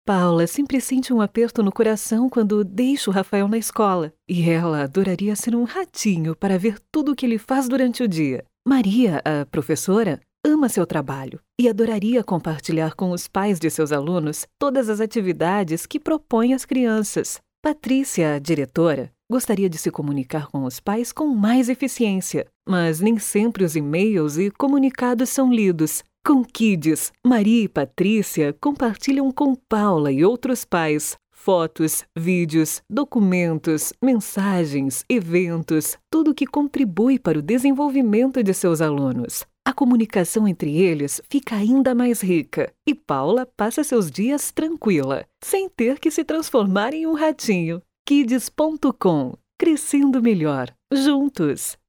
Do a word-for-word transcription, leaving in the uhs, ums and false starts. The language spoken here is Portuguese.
Paula sempre sente um aperto no coração quando deixa o Rafael na escola. E ela adoraria ser um ratinho para ver tudo o que ele faz durante o dia. Maria, a professora, ama seu trabalho e adoraria compartilhar com os pais de seus alunos todas as atividades que propõe às crianças. Patrícia, a diretora, gostaria de se comunicar com os pais com mais eficiência, mas nem sempre os e-mails e comunicados são lidos. Com Kids, Maria e Patrícia compartilham com Paula e outros pais fotos, vídeos, documentos, mensagens, eventos, tudo que contribui para o desenvolvimento de seus alunos. A comunicação entre eles fica ainda mais rica e Paula passa seus dias tranquila, sem ter que se transformar em um ratinho. kids ponto com. Crescendo melhor, juntos!